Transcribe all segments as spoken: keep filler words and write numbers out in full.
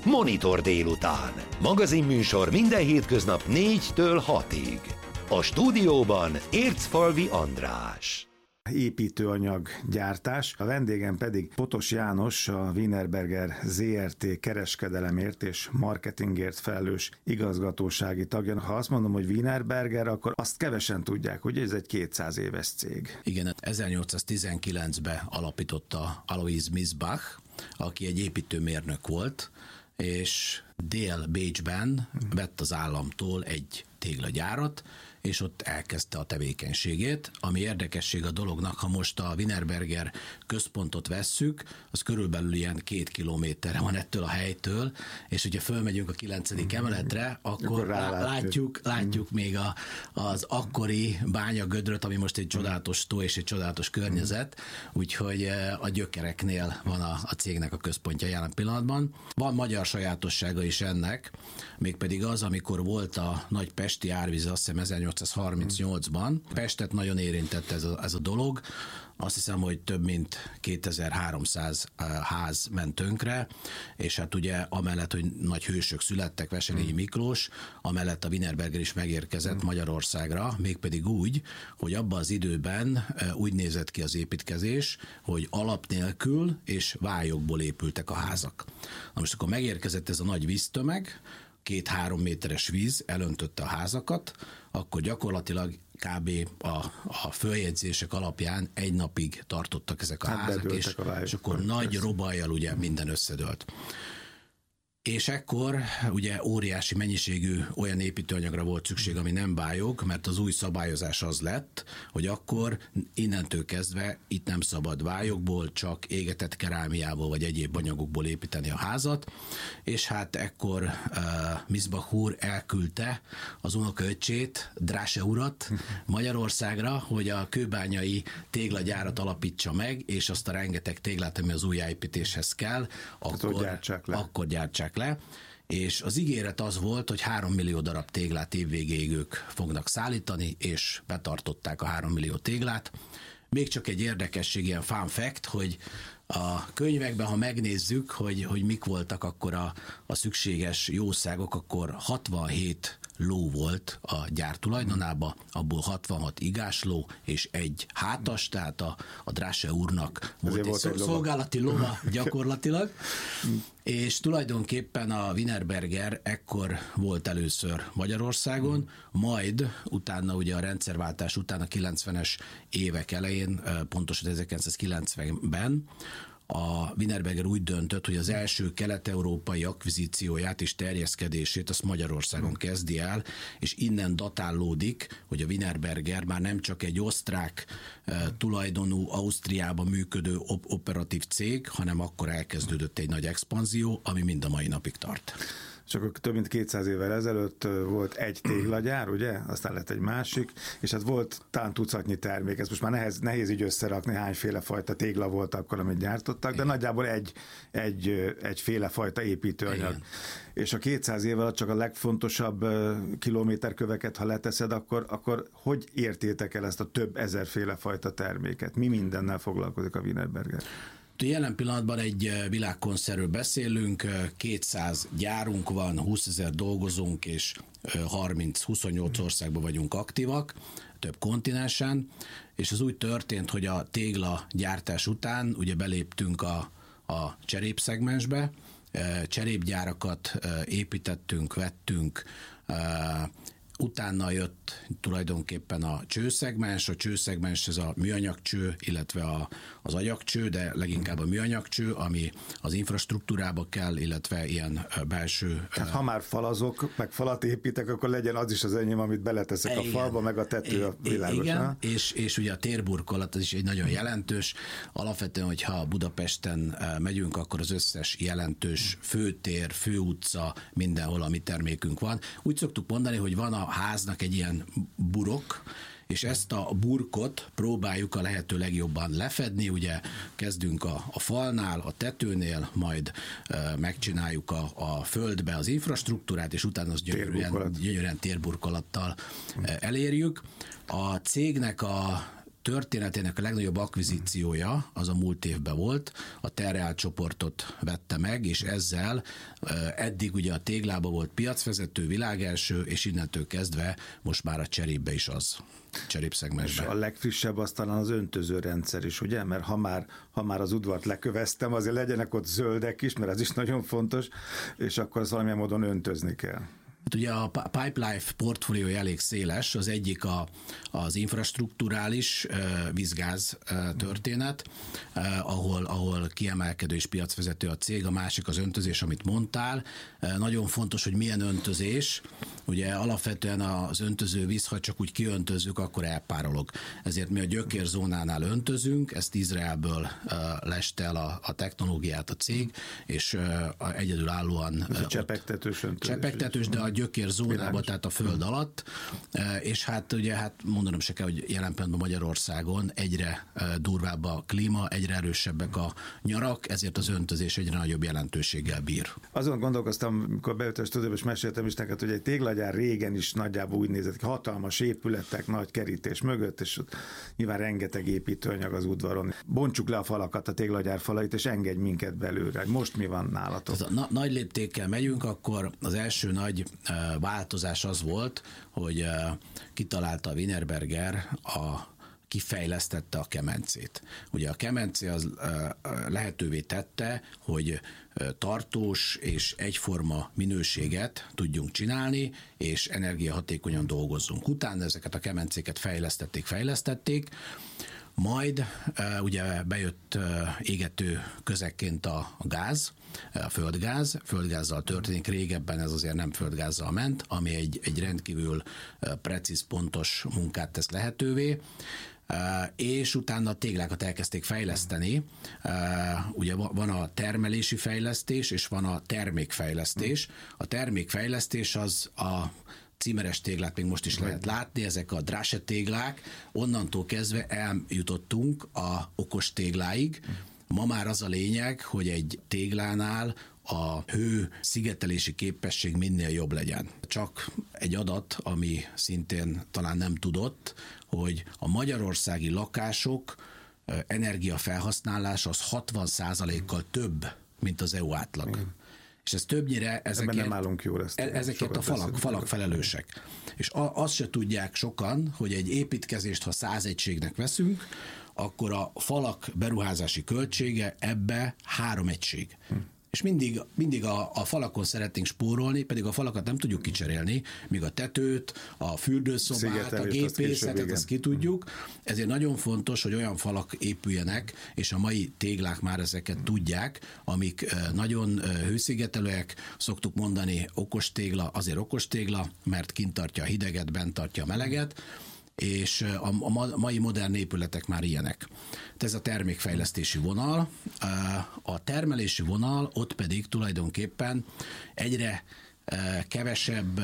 Monitor délután. Magazinműsor minden hétköznap négytől hatig. A stúdióban Ércfalvi András. Építőanyag gyártás. A vendégem pedig Potos János, a Wienerberger zé er té kereskedelemért és marketingért felelős igazgatósági tagja. Ha azt mondom, hogy Wienerberger, akkor azt kevesen tudják, hogy ez egy kétszáz éves cég. Igen, ezernyolcszáztizenkilencben alapította Alois Miesbach, aki egy építőmérnök volt, és Dél-Bécsben vett az államtól egy téglagyárat, és ott elkezdte a tevékenységét. Ami érdekesség a dolognak, ha most a Wienerberger központot vesszük, az körülbelül ilyen két kilométerre van ettől a helytől, és hogyha fölmegyünk a kilencedik emeletre, akkor, akkor látjuk, látjuk mm. még a, az akkori bányagödröt, ami most egy csodálatos tó és egy csodálatos környezet, úgyhogy a gyökereknél van a, a cégnek a központja jelen pillanatban. Van magyar sajátossága is ennek, mégpedig az, amikor volt a nagy pesti árvíz, azt hiszem ezernyolcszázharmincnyolcban. Pestet nagyon érintett ez a, ez a dolog. Azt hiszem, hogy több mint kétezer-háromszáz ház ment tönkre, és hát ugye amellett, hogy nagy hősök születtek, Wesselényi Miklós, amellett a Wienerberger is megérkezett mm. Magyarországra, mégpedig úgy, hogy abban az időben úgy nézett ki az építkezés, hogy alap nélkül és vályokból épültek a házak. Na most akkor megérkezett ez a nagy víztömeg, két-három méteres víz elöntötte a házakat, akkor gyakorlatilag kb. a, a följegyzések alapján egy napig tartottak ezek a hát házak, és, a és akkor nagy persze. robajjal ugye minden összedőlt. És ekkor ugye óriási mennyiségű olyan építőanyagra volt szükség, ami nem bájog, mert az új szabályozás az lett, hogy akkor innentől kezdve itt nem szabad vályogból, csak égetett kerámiából vagy egyéb anyagokból építeni a házat, és hát ekkor uh, Miesbach úr elküldte az unokaöccsét, Dráse urat Magyarországra, hogy a kőbányai téglagyárat alapítsa meg, és azt a rengeteg téglát, ami az újjáépítéshez kell, akkor gyártsák le. Akkor gyártsák le, és az ígéret az volt, hogy három millió darab téglát évvégéig ők fognak szállítani, és betartották a három millió téglát. Még csak egy érdekesség, ilyen fun fact, hogy a könyvekben, ha megnézzük, hogy, hogy mik voltak akkor a, a szükséges jószágok, akkor hatvanhét ló volt a gyár tulajdonában, abból hatvanhat igásló és egy hátas, tehát a, a Dráse úrnak volt egy, volt egy szolgálati lova gyakorlatilag, és tulajdonképpen a Wienerberger ekkor volt először Magyarországon, majd utána ugye a rendszerváltás után a kilencvenes évek elején, pontosan ezerkilencszázkilencvenben a Wienerberger úgy döntött, hogy az első kelet-európai akvizícióját és terjeszkedését azt Magyarországon kezdi el, és innen datálódik, hogy a Wienerberger már nem csak egy osztrák uh, tulajdonú, Ausztriában működő op- operatív cég, hanem akkor elkezdődött egy nagy expanzió, ami mind a mai napig tart. És akkor több mint kétszáz évvel ezelőtt volt egy téglagyár, ugye? Aztán lett egy másik, és hát volt talán tucatnyi termék. Ez most már nehéz, nehéz így összerakni, hányféle fajta tégla volt akkor, amit gyártottak, de Igen. nagyjából egy, egy, egyféle fajta építőanyag. Igen. És a kétszáz év alatt csak a legfontosabb kilométerköveket, ha leteszed, akkor, akkor hogy értétek el ezt a több ezerféle fajta terméket? Mi mindennel foglalkozik a Wienerberger? Jelen pillanatban egy világkoncertről beszélünk, kétszáz gyárunk van, húszezer dolgozónk, és harminc-huszonnyolc országban vagyunk aktívak, több kontinensen, és az úgy történt, hogy a tégla gyártás után ugye beléptünk a, a cserépszegmensbe, cserépgyárakat építettünk, vettünk, utána jött tulajdonképpen a csőszegmens, a csőszegmens ez a műanyagcső, illetve a, az agyagcső, de leginkább a műanyagcső, ami az infrastruktúrába kell, illetve ilyen belső... Tehát ha már falazok, meg falat építek, akkor legyen az is az enyém, amit beleteszek igen, a falba, meg a tető a világos. Igen, és, és ugye a térburkolat, az is egy nagyon jelentős. Alapvetően, hogyha Budapesten megyünk, akkor az összes jelentős főtér, főutca, mindenhol a mi termékünk van. Úgy szoktuk mondani, hogy van a háznak egy ilyen burok, és ezt a burkot próbáljuk a lehető legjobban lefedni, ugye kezdünk a, a falnál, a tetőnél, majd e, megcsináljuk a, a földbe az infrastruktúrát, és utána az gyönyörűen, gyönyörűen térburkolattal e, elérjük. A cégnek a történetének a legnagyobb akvizíciója az a múlt évben volt, a Terreal csoportot vette meg, és ezzel eddig ugye a téglában volt piacvezető, világelső, és innentől kezdve most már a cserépbe is az. Cserépszegmensben. És a legfrissebb az talán az öntöző rendszer is, ugye? Mert ha már, ha már az udvart leköveztem, azért legyenek ott zöldek is, mert ez is nagyon fontos, és akkor az valamilyen módon öntözni kell. Hát ugye a Pipelife portfóliója elég széles, az egyik a, az infrastrukturális uh, vízgáz uh, történet, uh, ahol, ahol kiemelkedő és piacvezető a cég, a másik az öntözés, amit mondtál. Uh, nagyon fontos, hogy milyen öntözés, ugye alapvetően az öntöző víz, ha csak úgy kiöntözzük, akkor elpárolog. Ezért mi a gyökérzónánál öntözünk, ezt Izraelből uh, leste el a, a technológiát a cég, és uh, egyedülállóan... Ez a csepegtetős öntözés. Csepegtetős, de a gyökér zónába, tehát a föld alatt, és hát ugye hát mondanom se kell, hogy jelen pillanatban Magyarországon egyre durvább a klíma, egyre erősebbek a nyarak, ezért az öntözés egyre nagyobb jelentőséggel bír. Azon gondolkoztam, amikor bejöttem a stúdióba, és meséltem is neked, hogy egy téglagyár régen is nagyjából úgy nézett ki, hatalmas épületek, nagy kerítés mögött, és ott nyilván rengeteg építőanyag az udvaron. Bontsuk le a falakat, a téglagyár falait, és engedj minket belőle. Most mi van nálatok? Tehát na- nagy léptékkel megyünk, akkor az első nagy változás az volt, hogy kitalálta a Wienerberger, a, kifejlesztette a kemencét. Ugye a kemence az lehetővé tette, hogy tartós és egyforma minőséget tudjunk csinálni, és energiahatékonyan dolgozzunk. Utána ezeket a kemencéket fejlesztették, fejlesztették, majd ugye bejött égető közekként a gáz, a földgáz, földgázzal történik, régebben ez azért nem földgázzal ment, ami egy, egy rendkívül precíz, pontos munkát tesz lehetővé, és utána a téglákat elkezdték fejleszteni. Ugye van a termelési fejlesztés, és van a termékfejlesztés. A termékfejlesztés az a címeres téglát még most is lehet látni, ezek a dráse téglák, onnantól kezdve eljutottunk a okos tégláig. Ma már az a lényeg, hogy egy téglánál a hő szigetelési képesség minél jobb legyen. Csak egy adat, ami szintén talán nem tudott, hogy a magyarországi lakások energiafelhasználása az hatvan százalékkal több, mint az é u átlag. Igen. És ez többnyire ezekért, nem állunk jól, ezt ezekért a falak, falak felelősek. És azt se tudják sokan, hogy egy építkezést, ha száz egységnek veszünk, akkor a falak beruházási költsége ebbe három egység. Hm. És mindig, mindig a, a falakon szeretnénk spórolni, pedig a falakat nem tudjuk kicserélni, míg a tetőt, a fürdőszobát, a gépészetet, azt ki tudjuk. Ezért nagyon fontos, hogy olyan falak épüljenek, és a mai téglák már ezeket tudják, amik nagyon hőszigetelőek, szoktuk mondani okos tégla, azért okos tégla, mert kint tartja a hideget, bent tartja a meleget, és a mai modern épületek már ilyenek. Ez a termékfejlesztési vonal. A termelési vonal, ott pedig tulajdonképpen egyre kevesebb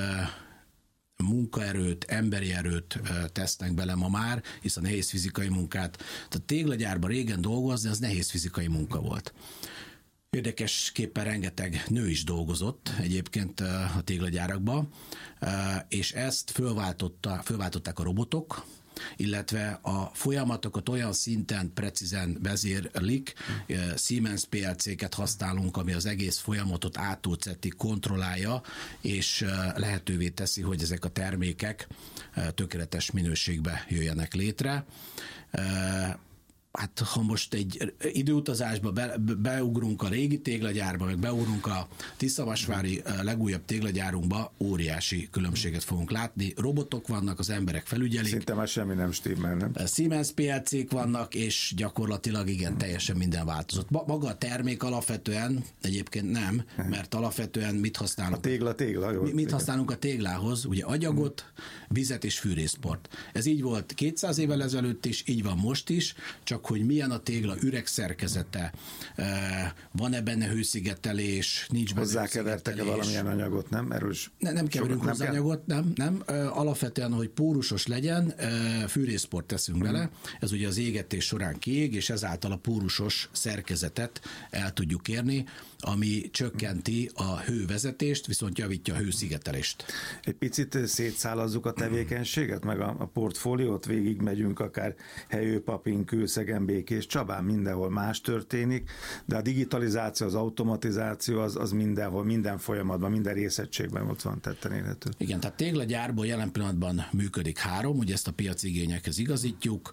munkaerőt, emberi erőt tesznek bele ma már, hisz a nehéz fizikai munkát. Tehát téglagyárban régen dolgozni, az nehéz fizikai munka volt. Érdekesképpen rengeteg nő is dolgozott egyébként a téglagyárakban, és ezt fölváltotta, fölváltották a robotok, illetve a folyamatokat olyan szinten precízen vezérlik, Siemens pé el cé-ket használunk, ami az egész folyamatot átolceti, kontrollálja, és lehetővé teszi, hogy ezek a termékek tökéletes minőségbe jöjjenek létre. Hát ha most egy időutazásba be, beugrunk a régi téglagyárba, meg beugrunk a Tiszavasvári legújabb téglagyárunkba, óriási különbséget fogunk látni. Robotok vannak, az emberek felügyelik. Szinte már semmi nem stimmel, nem? Siemens pé el cé-k vannak, és gyakorlatilag igen, teljesen minden változott. Maga a termék alapvetően egyébként nem, mert alapvetően mit használunk? A tégla, tégla. Jó, mit igen. használunk a téglához? Ugye agyagot, vizet és fűrészport. Ez így volt kétszáz évvel ezelőtt is, így van most is, csak hogy milyen a tégla üregszerkezete, van-e benne hőszigetelés, nincs benne hozzákevertek-e valamilyen anyagot, nem? Erős. Ne, nem keverünk hozzá anyagot, nem, nem. Alapvetően, hogy pórusos legyen, fűrészport teszünk hmm. bele, ez ugye az égetés során kiég, és ezáltal a pórusos szerkezetet el tudjuk érni. ami csökkenti a hővezetést, viszont javítja a hőszigetelést. Egy picit szétszállazzuk a tevékenységet, meg a, a portfóliót, végig megyünk akár Helyőpapin, Kőszegen, Békés Csabán, mindenhol más történik, de a digitalizáció, az automatizáció az, az mindenhol, minden folyamatban, minden részegységben ott van tetten érhető. Igen, tehát téglagyárból jelen pillanatban működik három, ugye ezt a piaci igényekhez igazítjuk.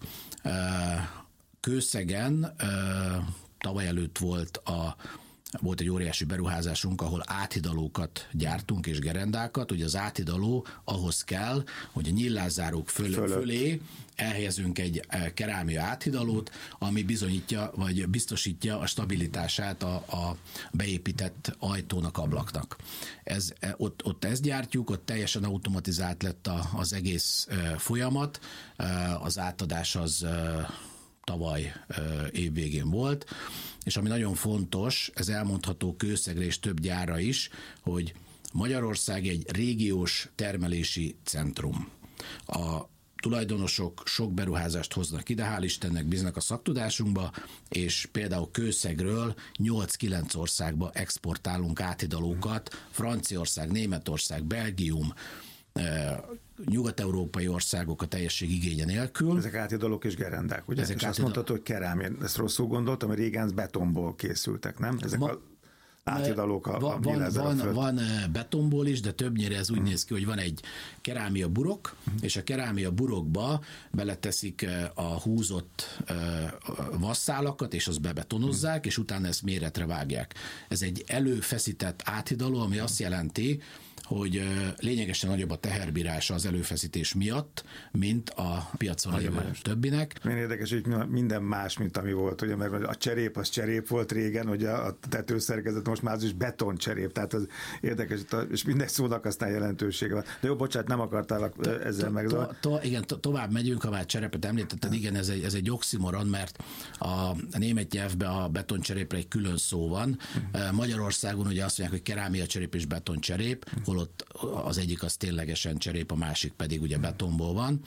Kőszegen tavaly előtt volt a Volt egy óriási beruházásunk, ahol áthidalókat gyártunk és gerendákat. Ugye az áthidaló ahhoz kell, hogy a nyílászárók föl, fölé elhelyezünk egy kerámia áthidalót, ami bizonyítja, vagy biztosítja a stabilitását a, a beépített ajtónak, ablaknak. Ez, ott, ott ezt gyártjuk, ott teljesen automatizált lett a, az egész folyamat, az átadás az tavaly évvégén volt, és ami nagyon fontos, ez elmondható Kőszegre és több gyárra is, hogy Magyarország egy régiós termelési centrum. A tulajdonosok sok beruházást hoznak ide, hál' Istennek bíznak a szaktudásunkba, és például Kőszegről nyolc-kilenc országba exportálunk áthidalókat, Franciaország, Németország, Belgium, nyugat-európai országok a teljesség igénye nélkül. Ezek áthidalók és gerendák, ugye? Ezek és átidal... azt mondtad, hogy kerámia. Ezt rosszul gondoltam, hogy régen betonból készültek, nem? Ezek Ma... a áthidalók a, van, a van, van, föld. van betonból is, de többnyire ez úgy hmm. néz ki, hogy van egy kerámia burok, hmm. és a kerámia burokba beleteszik a húzott vasszálakat, és azt bebetonozzák, hmm. és utána ezt méretre vágják. Ez egy előfeszített áthidaló, ami azt jelenti, hogy lényegesen nagyobb a teherbírása az előfeszítés miatt, mint a piacon lévő többinek. Milyen érdekes, hogy minden más, mint ami volt, ugye, mert a cserép az cserép volt régen, hogy a tetőszerkezet most már az is betoncserép, tehát az érdekes, és minden szónak aztán jelentősége van. De jó, bocsánat, nem akartál ezzel megzolni. Igen, tovább megyünk, ha már cserepet említetted, igen, ez egy, ez egy oximoron, mert a német nyelvben a betoncserépre egy külön szó van. Magyarországon ugye azt mondják, hogy kerámia cserép és betoncserép, holott az egyik az ténylegesen cserép, a másik pedig ugye betonból van.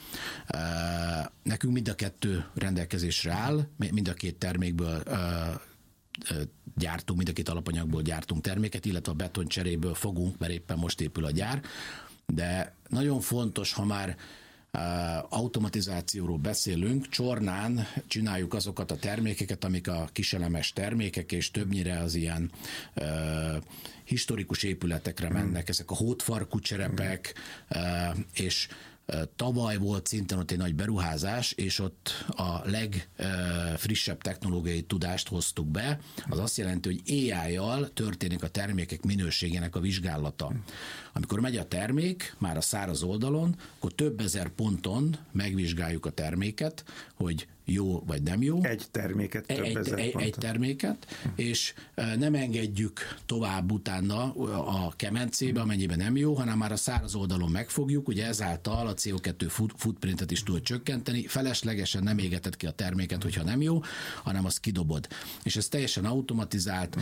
Nekünk mind a kettő rendelkezésre áll, mind a két termékből gyártunk, mind a két alapanyagból gyártunk terméket, illetve a betoncseréből fogunk, mert éppen most épül a gyár. De nagyon fontos, ha már automatizációról beszélünk, Csornán csináljuk azokat a termékeket, amik a kiselemes termékek, és többnyire az ilyen uh, historikus épületekre mennek, ezek a hódfarkú cserepek, uh, és tavaly volt szintén ott egy nagy beruházás, és ott a legfrissebb technológiai tudást hoztuk be. Az azt jelenti, hogy á í-jal történik a termékek minőségének a vizsgálata. Amikor megy a termék, már a száraz oldalon, akkor több ezer ponton megvizsgáljuk a terméket, hogy jó vagy nem jó. Egy terméket több egy, ezer egy, egy terméket, és nem engedjük tovább utána a kemencébe, amennyiben nem jó, hanem már a száraz oldalon megfogjuk, ugye ezáltal a cé o kettő footprintet is tud csökkenteni, feleslegesen nem égeted ki a terméket, hogyha nem jó, hanem azt kidobod. És ez teljesen automatizált,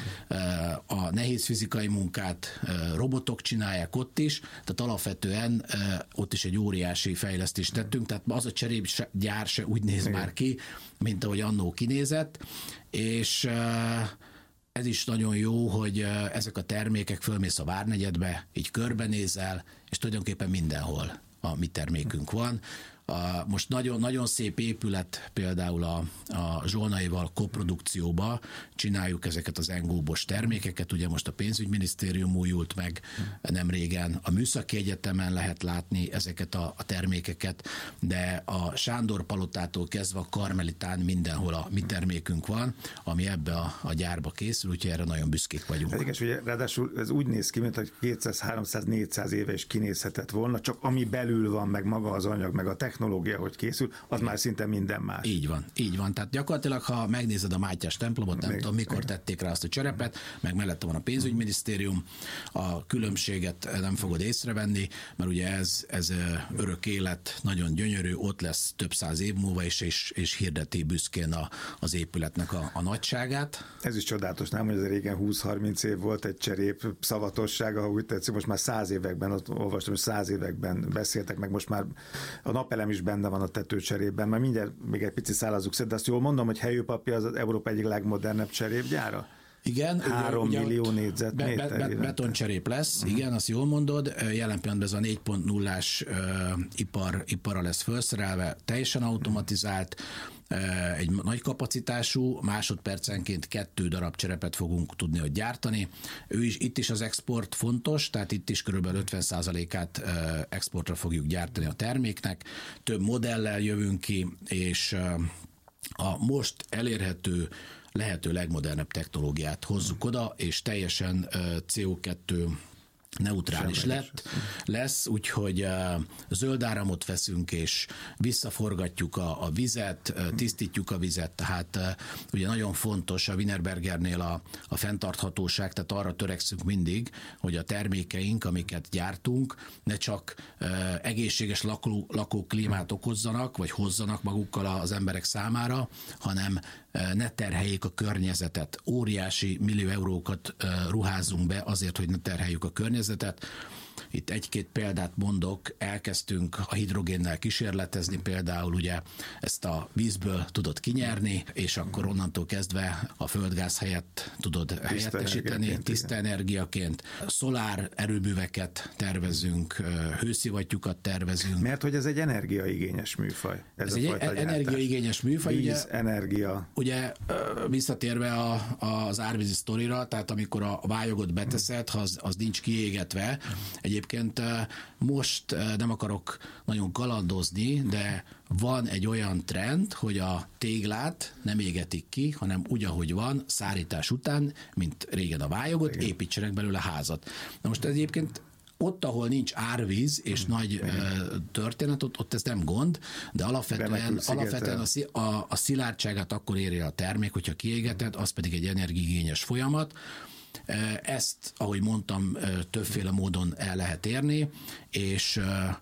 a nehéz fizikai munkát robotok csinálják ott is, tehát alapvetően ott is egy óriási fejlesztést tettünk, tehát az a cserépgyár se úgy néz Igen. már ki, mint ahogy annó kinézett, és ez is nagyon jó, hogy ezek a termékek fölmész a Várnegyedbe, így körbenézel, és tulajdonképpen mindenhol a mi termékünk van. Most nagyon, nagyon szép épület, például a, a Zsolnaival koprodukcióba csináljuk ezeket az engóbos termékeket, ugye most a pénzügyminisztérium újult meg nem régen, a Műszaki Egyetemen lehet látni ezeket a, a termékeket, de a Sándor palotától kezdve a Karmelitán mindenhol a mi termékünk van, ami ebbe a, a gyárba készül, úgyhogy erre nagyon büszkék vagyunk. Ez igaz, hogy ráadásul ez úgy néz ki, mint hogy kétszáz, háromszáz, négyszáz éve is kinézhetett volna, csak ami belül van, meg maga az anyag, meg a technológia, hogy készül, az már szinte minden más. Így van, így van. Tehát gyakorlatilag, ha megnézed a Mátyás templomot, nem Még, tudom, mikor igen. tették rá azt a cserepet, meg mellette van a pénzügyminisztérium, a különbséget nem fogod észrevenni, mert ugye ez, ez örök élet, nagyon gyönyörű, ott lesz több száz év múlva is, és, és hirdeti büszkén a, az épületnek a, a nagyságát. Ez is csodálatos, nem, hogy ez régen húsz-harminc év volt egy cserép szavatossága, ha úgy tetszik, most már száz években, ott olvastam, hogy száz években beszéltek, meg most már a napelem is benne van a tetőcserépben, mert mindjárt még egy picit szállazzuk szét, de azt jól mondom, hogy Helyőpapi az az Európa egyik legmodernebb cserépgyára? Igen. Három ugye, millió négyzetméter. Be, be, be, betoncserép lesz, uh-huh. igen, azt jól mondod. Jelen pillanatban ez a négy pont nullás uh, ipar, iparra lesz felszerelve, teljesen automatizált, uh, egy nagy kapacitású, másodpercenként kettő darab cserepet fogunk tudni ott gyártani. Ő is, itt is az export fontos, tehát itt is körülbelül ötven százalékát uh, exportra fogjuk gyártani a terméknek. Több modellel jövünk ki, és uh, a most elérhető lehető legmodernebb technológiát hozzuk oda, és teljesen cé o kettő neutrális lett, lesz, úgyhogy uh, zöld áramot veszünk, és visszaforgatjuk a, a vizet, uh, tisztítjuk a vizet, tehát uh, ugye nagyon fontos a Wienerbergernél a, a fenntarthatóság, tehát arra törekszünk mindig, hogy a termékeink, amiket gyártunk, ne csak uh, egészséges lakó, lakóklímát okozzanak, vagy hozzanak magukkal az emberek számára, hanem uh, ne terheljék a környezetet. Óriási millió eurókat uh, ruházunk be azért, hogy ne terheljük a környezetet. Itt egy-két példát mondok, elkezdtünk a hidrogénnel kísérletezni, például ugye ezt a vízből tudod kinyerni, és akkor onnantól kezdve a földgáz helyett tudod tiszta helyettesíteni, energiaként, tiszta igen. energiaként. Szolár erőműveket tervezünk, hőszivattyúkat tervezünk. Mert hogy ez egy energiaigényes műfaj. Ez, ez egy energiaigényes műfaj. Víz, ugye, energia. Ugye visszatérve a, az árvízi sztorira, tehát amikor a vályogot beteszed, ha az, az nincs kiégetve, egyébként most nem akarok nagyon kalandozni, de van egy olyan trend, hogy a téglát nem égetik ki, hanem úgy, ahogy van, szárítás után, mint régen a vályogot, építsenek belőle házat. Na most egyébként ott, ahol nincs árvíz és mm. nagy uh, történet, ott, ott ez nem gond, de alapvetően, alapvetően a, a, a szilárdságát akkor éri a termék, hogyha kiégeted, az pedig egy energiaigényes folyamat. Ezt, ahogy mondtam, többféle módon el lehet érni, és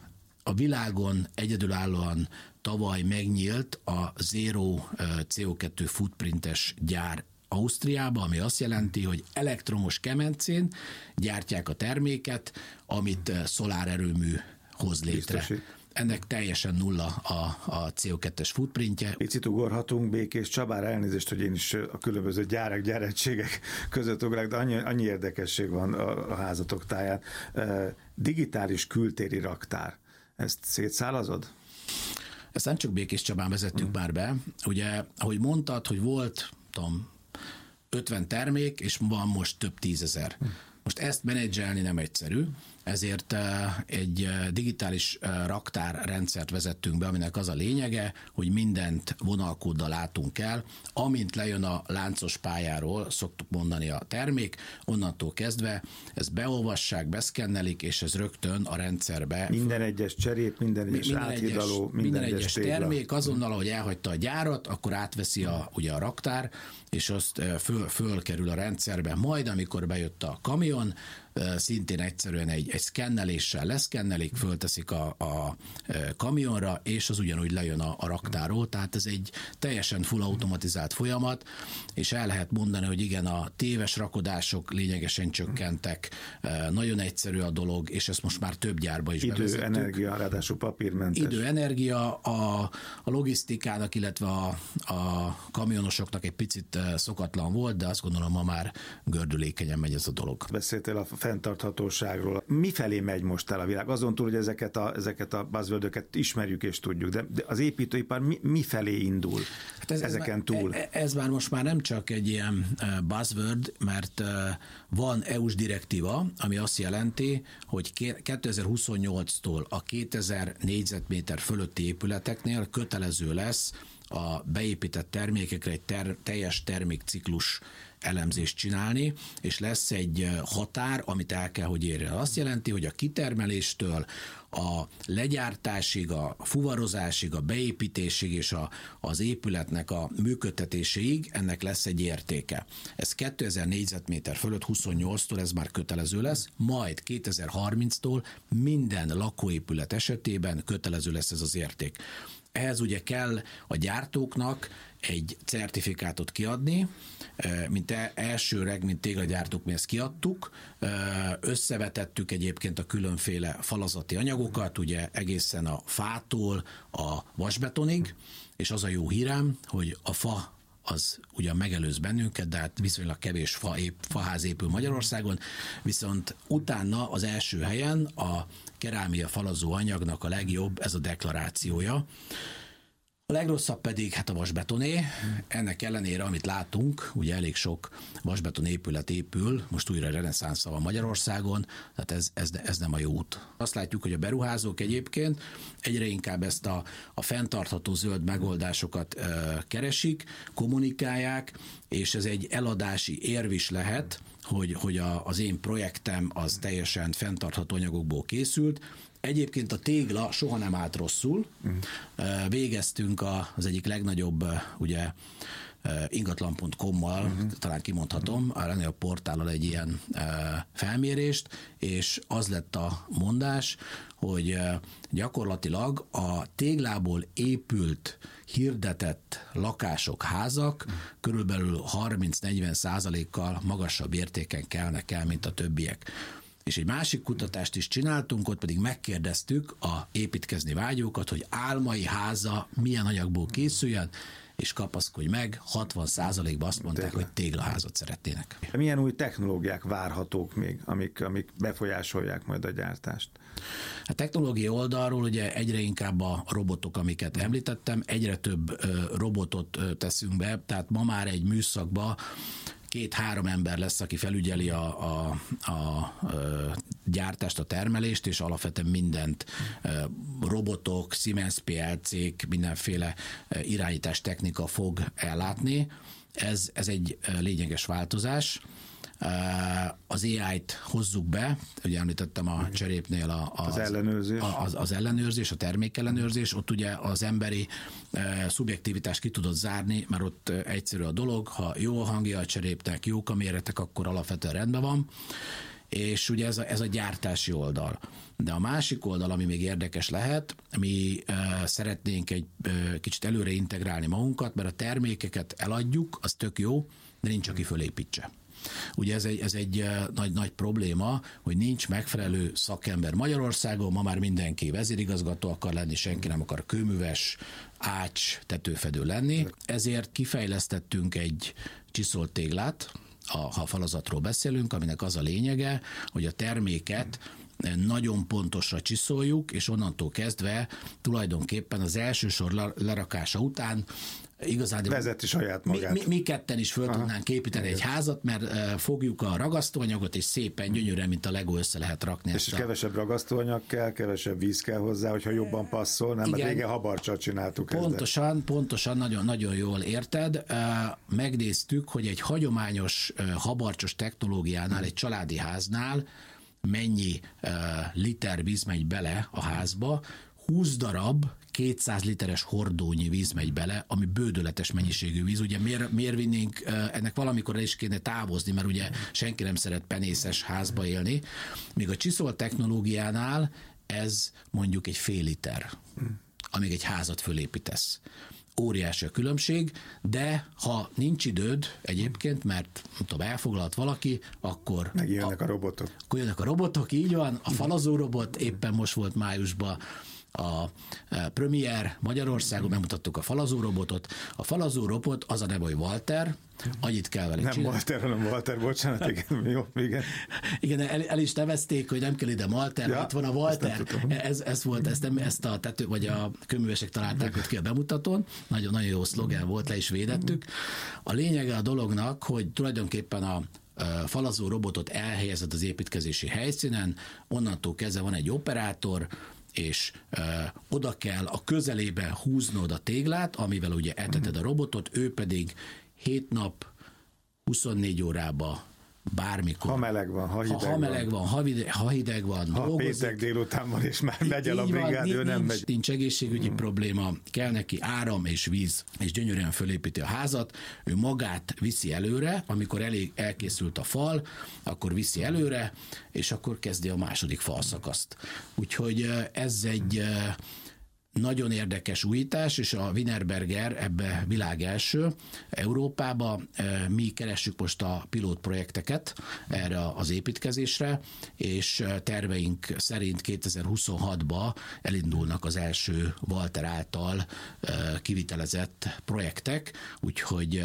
a világon egyedülállóan tavaly megnyílt a Zero cé o kettő footprintes gyár Ausztriába, ami azt jelenti, hogy elektromos kemencén gyártják a terméket, amit szolárerőmű hoz létre. Biztosít. Ennek teljesen nulla a, a cé o kettes footprintje. Picit ugorhatunk Békés Csabára, elnézést, hogy én is a különböző gyárak, gyáregységek között ugrák, de annyi, annyi érdekesség van a, a házatok táján. Digitális kültéri raktár. Ezt szétszálazod? Ezt nem csak Békés Csabán vezettük hmm. már be. Ugye, ahogy mondtad, hogy volt, tudom, ötven termék, és van most több tízezer. Hmm. Most ezt menedzselni nem egyszerű, ezért egy digitális raktárrendszert vezettünk be, aminek az a lényege, hogy mindent vonalkóddal látunk el, amint lejön a láncos pályáról, szoktuk mondani a termék, onnantól kezdve ezt beolvassák, beszkennelik, és ez rögtön a rendszerbe. Minden egyes cserép, minden egyes minden áthidaló, minden, minden egyes termék, azonnal, ahogy elhagyta a gyárat, akkor átveszi a, ugye a raktár, és azt föl, fölkerül a rendszerbe. Majd, amikor bejött a kamion, szintén egyszerűen egy, egy szkenneléssel leszkennelik, fölteszik a, a kamionra, és az ugyanúgy lejön a, a raktáról, tehát ez egy teljesen full automatizált folyamat, és el lehet mondani, hogy igen, a téves rakodások lényegesen csökkentek, nagyon egyszerű a dolog, és ezt most már több gyárba is Idő, bevezettük. Energia, ráadásul papírmentes. Idő, energia, a, a logisztikának, illetve a, a kamionosoknak egy picit szokatlan volt, de azt gondolom, ma már gördülékenyen megy ez a dolog. Beszéltél a fenntarthatóságról. Mifelé megy most el a világ? Azon túl, hogy ezeket a, ezeket a buzzwordöket ismerjük és tudjuk, de, de az építőipar mi, mifelé indul hát ez, ezeken ez túl? Ez, ez már most már nem csak egy ilyen buzzword, mert van é u-s direktíva, ami azt jelenti, hogy kétezer-huszonnyolctól a kétezer négyzetméter fölötti épületeknél kötelező lesz a beépített termékekre egy ter- teljes termékciklus elemzést csinálni, és lesz egy határ, amit el kell, hogy érjen. Azt jelenti, hogy a kitermeléstől a legyártásig, a fuvarozásig, a beépítésig és a, az épületnek a működtetéséig ennek lesz egy értéke. Ez kétezer négyzetméter fölött huszonnyolctól ez már kötelező lesz, majd kétezer-harminctól minden lakóépület esetében kötelező lesz ez az érték. Ehhez ugye kell a gyártóknak egy certifikátot kiadni, mint elsőreg, mint téglagyártók mi ezt kiadtuk, összevetettük egyébként a különféle falazati anyagokat, ugye egészen a fától a vasbetonig, és az a jó hírem, hogy a fa az ugyan megelőz bennünket, de hát viszonylag kevés fa ép, faház épül Magyarországon, viszont utána az első helyen a kerámia falazó anyagnak a legjobb ez a deklarációja. A legrosszabb pedig hát a vasbetoné. Ennek ellenére, amit látunk, ugye elég sok vasbeton épület épül, most újra reneszánszal van Magyarországon, tehát ez, ez, ez nem a jó út. Azt látjuk, hogy a beruházók egyébként egyre inkább ezt a, a fenntartható zöld megoldásokat e, keresik, kommunikálják, és ez egy eladási érv is lehet, hogy, hogy a, az én projektem az teljesen fenntartható anyagokból készült. Egyébként a tégla soha nem állt rosszul. Uh-huh. Végeztünk az egyik legnagyobb, ugye, ingatlan pont com-mal, uh-huh. talán kimondhatom, a legnagyobb portállal egy ilyen felmérést, és az lett a mondás, hogy gyakorlatilag a téglából épült, hirdetett lakások, házak uh-huh. körülbelül harminc-negyven százalékkal magasabb értéken kelnek el, mint a többiek. És egy másik kutatást is csináltunk, ott pedig megkérdeztük a építkezni vágyókat, hogy álmai háza milyen anyagból készüljen, és kapaszkodj meg, hatvan százalékban azt mondták, Tégla. hogy téglaházat szeretnének. Milyen új technológiák várhatók még, amik, amik befolyásolják majd a gyártást? A technológiai oldalról ugye egyre inkább a robotok, amiket említettem, egyre több robotot teszünk be, tehát ma már egy műszakba két-három ember lesz, aki felügyeli a, a, a, a gyártást, a termelést, és alapvetően mindent robotok, Siemens pé el cé-k, mindenféle irányítás technika fog ellátni. Ez, ez egy lényeges változás. Az á í-t hozzuk be, ugye említettem a cserépnél a, az, az, ellenőrzés. Az, az ellenőrzés, a termékellenőrzés, ott ugye az emberi e, szubjektivitást ki tudod zárni, mert ott egyszerű a dolog, ha jó a hangja a cserépnek, jók a méretek, akkor alapvetően rendben van, és ugye ez a, ez a gyártási oldal. De a másik oldal, ami még érdekes lehet, mi e, szeretnénk egy e, kicsit előre integrálni magunkat, mert a termékeket eladjuk, az tök jó, de nincs, aki fölépítse. Ugye ez egy, ez egy nagy, nagy probléma, hogy nincs megfelelő szakember Magyarországon, ma már mindenki vezérigazgató akar lenni, senki nem akar kőműves, ács, tetőfedő lenni. Ezért kifejlesztettünk egy csiszolt téglát, a, ha a falazatról beszélünk, aminek az a lényege, hogy a terméket nagyon pontosra csiszoljuk, és onnantól kezdve tulajdonképpen az első sor lerakása után igazán vezeti saját magát. Mi, mi, mi ketten is föl Aha. tudnánk építeni egy házat, mert uh, fogjuk a ragasztóanyagot, és szépen gyönyörűen, mint a Lego össze lehet rakni. És a... kevesebb ragasztóanyag kell, kevesebb víz kell hozzá, hogyha jobban passzol, nem? Igen, mert régen habarcsal csináltuk. Pontosan, ezzel. pontosan, nagyon, nagyon jól érted. Uh, megnéztük, hogy egy hagyományos uh, habarcsos technológiánál, egy családi háznál mennyi uh, liter víz megy bele a házba, húsz darab kétszáz literes hordónyi víz megy bele, ami bődöletes mennyiségű víz. Ugye miért, miért vinnénk, ennek valamikor is kéne távozni, mert ugye senki nem szeret penészes házba élni. Míg a csiszolt technológiánál ez mondjuk egy fél liter, amíg egy házat fölépítesz. Óriási a különbség, de ha nincs időd egyébként, mert nem tudom, elfoglalt valaki, akkor... Megjönnek a, a robotok. Akkor jönnek a robotok, így van. A falazó robot éppen most volt májusban a Premier Magyarországon, bemutattuk a falazó robotot. A falazó robot az a neve, hogy Walter, annyit kell vele nem csinálni. Walter, hanem Walter, bocsánat, igen, jó, igen. Igen, el, el is nevezték, hogy nem kell ide Walter, ja, itt van a Walter. Ez, ez volt, ezt, ezt a tető, vagy a kőművesek találták ott ki a bemutatón. Nagyon, nagyon jó szlogen volt, le is védettük. A lényege a dolognak, hogy tulajdonképpen a falazó robotot elhelyezed az építkezési helyszínen, onnantól kezdve van egy operátor, és ö, oda kell a közelébe húznod a téglát, amivel ugye eteted a robotot, ő pedig hét nap, huszonnégy órába bármikor. Ha meleg van, ha hideg ha, ha meleg van, ha, hideg, ha hideg van, ha dolgozik. péntek délután van, és már megy el a brigád, ő nem nincs, megy. Nincs egészségügyi hmm. probléma, kell neki áram és víz, és gyönyörűen fölépíti a házat, ő magát viszi előre, amikor elég elkészült a fal, akkor viszi előre, és akkor kezdi a második falszakaszt. Úgyhogy ez egy nagyon érdekes újítás, és a Wienerberger ebbe világ első. Európába mi keressük most a pilotprojekteket erre az építkezésre, és terveink szerint kétezer-huszonhatban elindulnak az első Walter által kivitelezett projektek, úgyhogy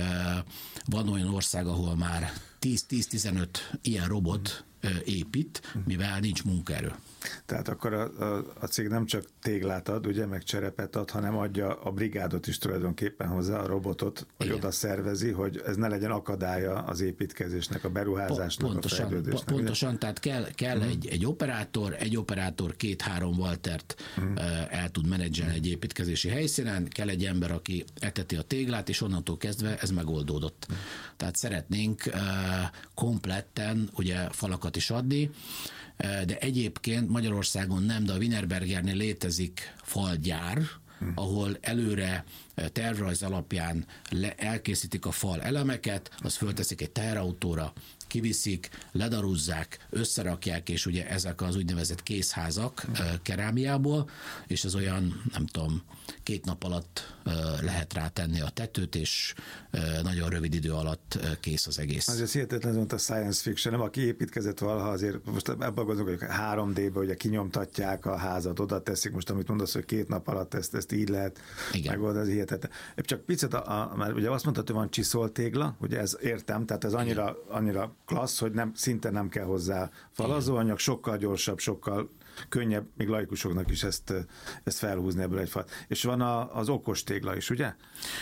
van olyan ország, ahol már tíz-tizenöt ilyen robot épít, mivel nincs munkaerő. Tehát akkor a, a, a cég nem csak téglát ad, ugye, meg cserepet ad, hanem adja a brigádot is tulajdonképpen hozzá, a robotot, hogy igen, oda szervezi, hogy ez ne legyen akadálya az építkezésnek, a beruházásnak, pontosan, a fejlődésnek. Pontosan, ugye? Tehát kell, kell uh-huh. egy, egy operátor, egy operátor két-három Waltert uh-huh. el tud menedzselni egy építkezési helyszínen, kell egy ember, aki eteti a téglát, és onnantól kezdve ez megoldódott. Uh-huh. Tehát szeretnénk uh, kompletten ugye falakat is adni, de egyébként Magyarországon nem, de a Wienerbergernél létezik falgyár, hmm. ahol előre tervrajz alapján le, elkészítik a fal elemeket, azt fölteszik egy teherautóra, kiviszik, ledaruzzák, összerakják, és ugye ezek az úgynevezett készházak uh, kerámiából, és az olyan, nem tudom, két nap alatt uh, lehet rátenni a tetőt, és uh, nagyon rövid idő alatt uh, kész az egész. Azért hihetetlen, mondta a science fiction, nem? Aki építkezett valaha, azért most ebben gondolok, hogy három dé-be ugye kinyomtatják a házat, oda teszik, most amit mondasz, hogy két nap alatt ezt, ezt így lehet megoldani, ez hihetetlen. Csak picit, a, a, mert ugye azt mondtad, hogy van csiszolt tégla, ugye ez értem, tehát ez annyira, annyira klassz, hogy nem, szinte nem kell hozzá falazóanyag, sokkal gyorsabb, sokkal könnyebb, még laikusoknak is ezt, ezt felhúzni ebből egy fal. És van a, az okos tégla is, ugye?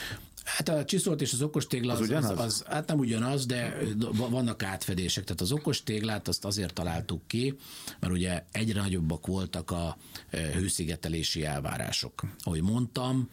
Hát a csiszolt és az okos tégla az, az, az, az, hát nem ugyanaz, de vannak átfedések. Tehát az okos téglát azt azért találtuk ki, mert ugye egyre nagyobbak voltak a hőszigetelési elvárások. Ahogy mondtam,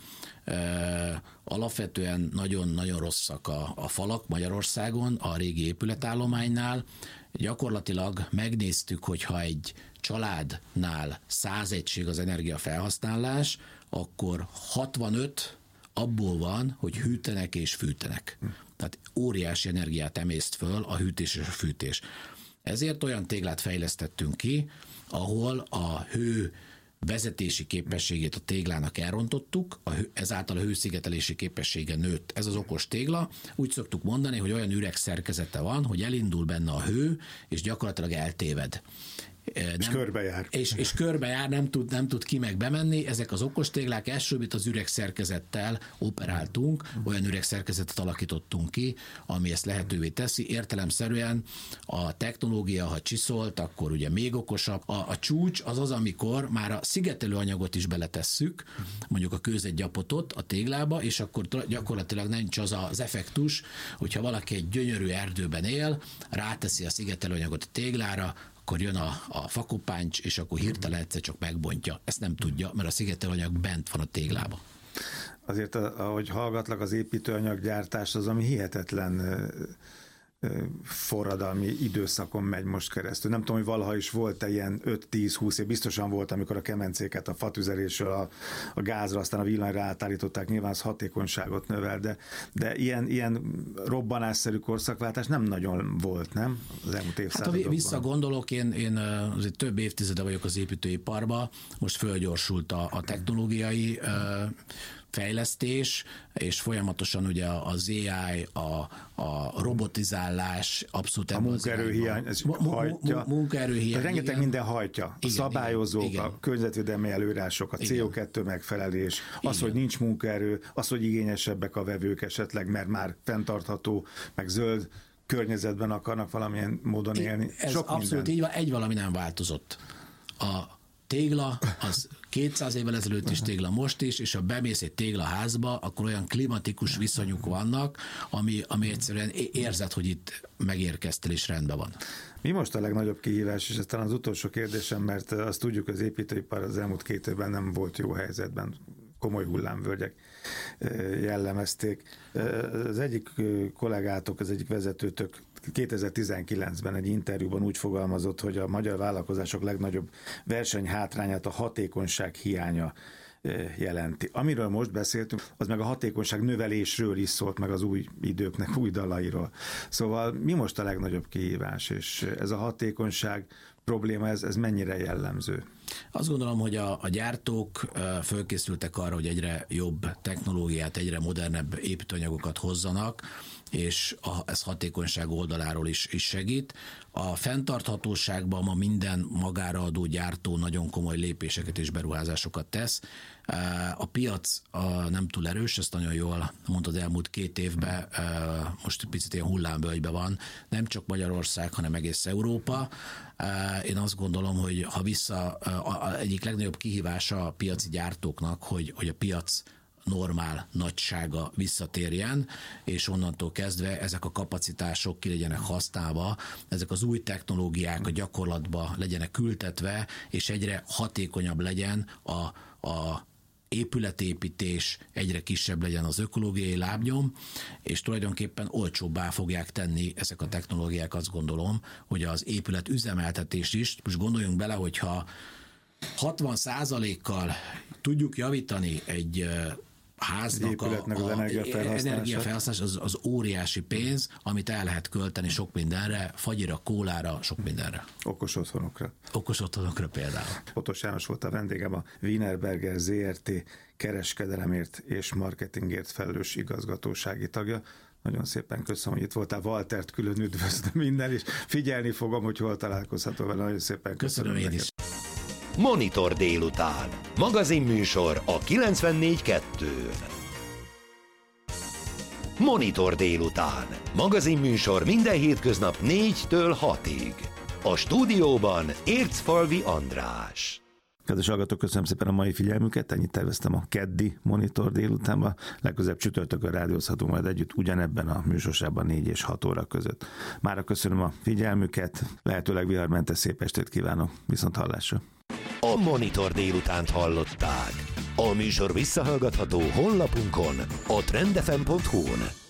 alapvetően nagyon-nagyon rosszak a, a falak Magyarországon, a régi épületállománynál. Gyakorlatilag megnéztük, hogyha egy családnál száz egység az energiafelhasználás, akkor hatvanöt abból van, hogy hűtenek és fűtenek. Tehát óriási energiát emészt föl a hűtés és a fűtés. Ezért olyan téglát fejlesztettünk ki, ahol a hő vezetési képességét a téglának elrontottuk, a hő, ezáltal a hőszigetelési képessége nőtt. Ez az okos tégla. Úgy szoktuk mondani, hogy olyan üreg szerkezete van, hogy elindul benne a hő, és gyakorlatilag eltéved. Nem, és körbejár. És, és körbejár, nem tud, nem tud ki meg bemenni. Ezek az okostéglák elsőbb az üregszerkezettel operáltunk, olyan üregszerkezetet alakítottunk ki, ami ezt lehetővé teszi. Értelemszerűen a technológia, ha csiszolt, akkor ugye még okosabb. A, a csúcs az az, amikor már a szigetelő anyagot is beletesszük, mondjuk a kőzetgyapotot a téglába, és akkor gyakorlatilag nincs az az effektus, hogyha valaki egy gyönyörű erdőben él, ráteszi a szigetelő anyagot a téglára, akkor jön a, a fakopáncs, és akkor hirtelen egyszer csak megbontja. Ezt nem tudja, mert a szigetelőanyag bent van a téglába. Azért, ahogy hallgatlak, az építőanyaggyártás az, ami hihetetlen forradalmi időszakon megy most keresztül. Nem tudom, hogy valaha is volt-e ilyen öt-tíz-húsz év, biztosan volt, amikor a kemencéket a fatüzelésről a, a gázra, aztán a villanyra átállították, nyilván az hatékonyságot növel, de, de ilyen, ilyen robbanásszerű korszakváltás nem nagyon volt, nem? Az elmúlt évszázadokban. Hát ha visszagondolok, én, én azért több évtizede vagyok az építőiparban, most fölgyorsult a, a technológiai fejlesztés, és folyamatosan ugye az á i, a, a robotizálás abszolút a munkaerőhiány, ez hajtja. Munkaerőhiány. Rengeteg igen. Minden hajtja. Igen, a szabályozók, igen, a környezetvédelmi előírások, a cé o kettő megfelelés, igen. Az, hogy nincs munkaerő, az, hogy igényesebbek a vevők esetleg, mert már fenntartható, meg zöld környezetben akarnak valamilyen módon élni. Ez Sok abszolút minden. így van, egy valami nem változott. A tégla, az kétszáz évvel ezelőtt is tégla, most is, és ha bemész egy téglaházba, akkor olyan klimatikus viszonyuk vannak, ami, ami egyszerűen érzed, hogy itt megérkeztél és rendben van. Mi most a legnagyobb kihívás, és ez talán az utolsó kérdésem, mert azt tudjuk, az építőipar az elmúlt két évben nem volt jó helyzetben, komoly hullámvölgyek jellemezték. Az egyik kollégátok, az egyik vezetőtök kétezer-tizenkilencben egy interjúban úgy fogalmazott, hogy a magyar vállalkozások legnagyobb versenyhátrányát a hatékonyság hiánya jelenti. Amiről most beszéltünk, az meg a hatékonyság növelésről is szólt, meg az új időknek új dalairól. Szóval mi most a legnagyobb kihívás, és ez a hatékonyság probléma, ez, ez mennyire jellemző? Azt gondolom, hogy a, a gyártók fölkészültek arra, hogy egyre jobb technológiát, egyre modernebb építőanyagokat hozzanak, és a, ez hatékonyság oldaláról is, is segít. A fenntarthatóságban ma minden magára adó gyártó nagyon komoly lépéseket és beruházásokat tesz. A piac nem túl erős, ezt nagyon jól mondtad, az elmúlt két évben, most picit ilyen hullámvölgyben van, nem csak Magyarország, hanem egész Európa. Én azt gondolom, hogy ha vissza, a egyik legnagyobb kihívása a piaci gyártóknak, hogy, hogy a piac normál nagysága visszatérjen, és onnantól kezdve ezek a kapacitások ki legyenek használva, ezek az új technológiák a gyakorlatba legyenek ültetve, és egyre hatékonyabb legyen a, a épületépítés, egyre kisebb legyen az ökológiai lábnyom, és tulajdonképpen olcsóbbá fogják tenni ezek a technológiák, azt gondolom, hogy az épület üzemeltetés is, most gondoljunk bele, hogyha hatvan százalékkal tudjuk javítani egy háznak a, az energiafelhasználás, az, az óriási pénz, amit el lehet költeni sok mindenre, fagyira, kólára, sok mindenre. Okos otthonokra. Okos otthonokra például. Otos János volt a vendégem, a Wienerberger zé er té kereskedelemért és marketingért felelős igazgatósági tagja. Nagyon szépen köszönöm, hogy itt voltál. Waltert külön üdvözlöm minden, és figyelni fogom, hogy hol találkozható vele. Nagyon szépen köszönöm. Köszönöm én is. Monitor délután. Magazinműsor a kilencvennégy kettőn. Monitor délután. Magazinműsor minden hétköznap négytől hatig. A stúdióban Ércfalvi András. Kedves hallgatók, köszönöm szépen a mai figyelmüket, ennyit terveztem a keddi Monitor délutánban. Legközelebb csütörtökön rádiózhatunk majd együtt ugyanebben a műsorsában négy és hat óra között. Mára köszönöm a figyelmüket, lehetőleg viharmentes szép estét kívánok, viszont hallásra. A Monitor délutánt hallották. A műsor visszahallgatható honlapunkon, a trend f m pont hu-n.